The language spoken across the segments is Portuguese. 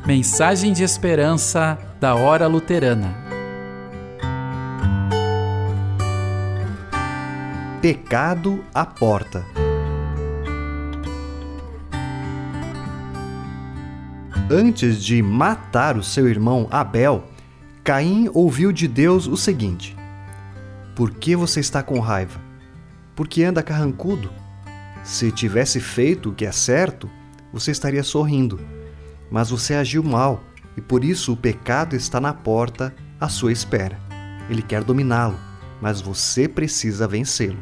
Mensagem de esperança da Hora Luterana. Pecado à porta. Antes de matar o seu irmão Abel, Caim ouviu de Deus o seguinte: Por que você está com raiva? Por que anda carrancudo? Se tivesse feito o que é certo, você estaria sorrindo. Mas você agiu mal, e por isso o pecado está na porta à sua espera. Ele quer dominá-lo, mas você precisa vencê-lo.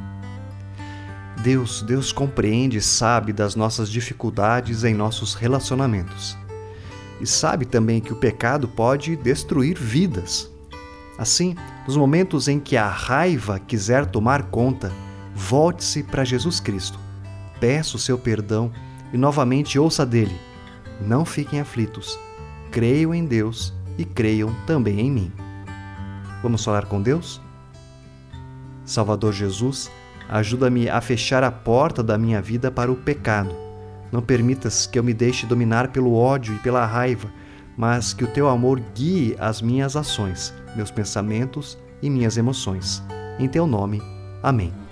Deus compreende e sabe das nossas dificuldades em nossos relacionamentos. E sabe também que o pecado pode destruir vidas. Assim, nos momentos em que a raiva quiser tomar conta, volte-se para Jesus Cristo. Peça o seu perdão e novamente ouça dele: Não fiquem aflitos, creiam em Deus e creiam também em mim. Vamos falar com Deus? Salvador Jesus, ajuda-me a fechar a porta da minha vida para o pecado. Não permitas que eu me deixe dominar pelo ódio e pela raiva, mas que o teu amor guie as minhas ações, meus pensamentos e minhas emoções. Em teu nome, amém.